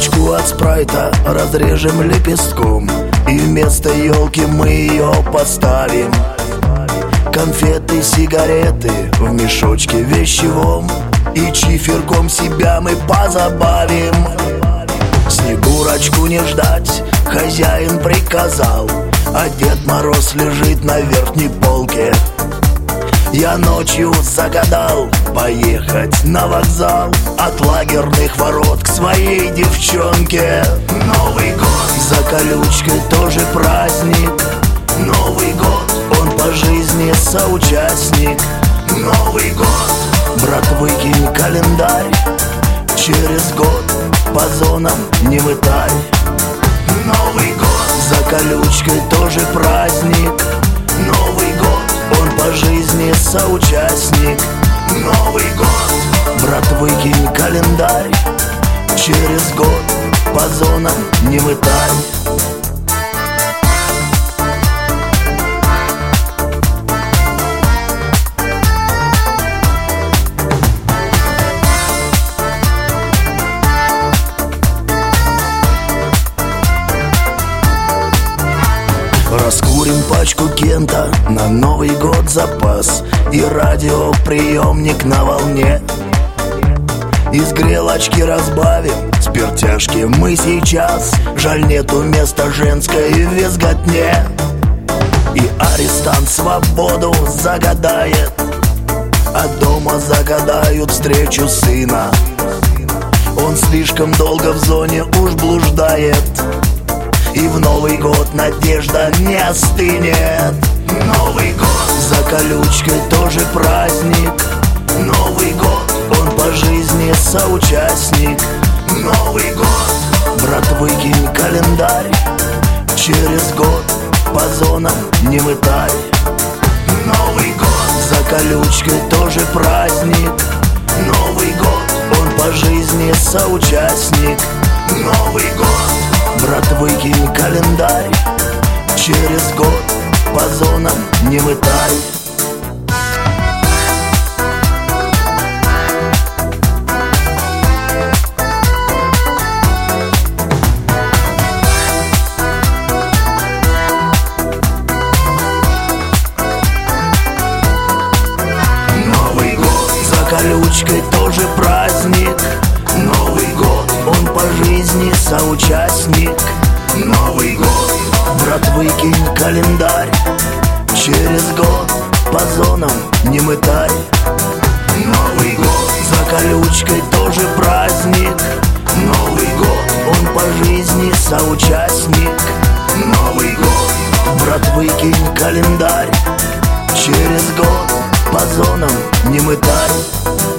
Бутылочку от спрайта разрежем лепестком, и вместо елки мы ее поставим. Конфеты, сигареты в мешочке вещевом, и чиферком себя мы позабавим. Снегурочку не ждать, хозяин приказал, а Дед Мороз лежит на верхней полке. Я ночью загадал поехать на вокзал, от лагерных ворот к своей девчонке. Новый год за колючкой тоже праздник. Новый год, он по жизни соучастник. Новый год, брат, выкинь календарь, через год по зонам не мытай. Новый год за колючкой тоже праздник. Новый год, он по жизни соучастник. Новый год, брат, выкинь календарь, через год по зонам не мытай. Раскурим пачку Кента на Новый год запас, и радиоприемник на волне. Из грелочки разбавим спиртяшки мы сейчас, жаль, нету места женской визготне. И арестант свободу загадает, а дома загадают встречу сына. Он слишком долго в зоне уж блуждает, и в Новый год надежда не остынет. Новый год за колючкой тоже праздник. Новый год, он по жизни соучастник. Новый год, брат, выкинь календарь, через год по зонам не мытай. Новый год за колючкой тоже праздник. Новый год, он по жизни соучастник. Новый год, брат, выкинь календарь, через год по зонам не мытай. Новый год за колючкой тоже праздник. Новый год, он по жизни соучастник. Новый год, брат, выкинь календарь, через год по зонам не мытай. Новый год за колючкой тоже праздник. Новый год, он по жизни соучастник. Новый год, брат, выкинь календарь, через год по зонам не мытай.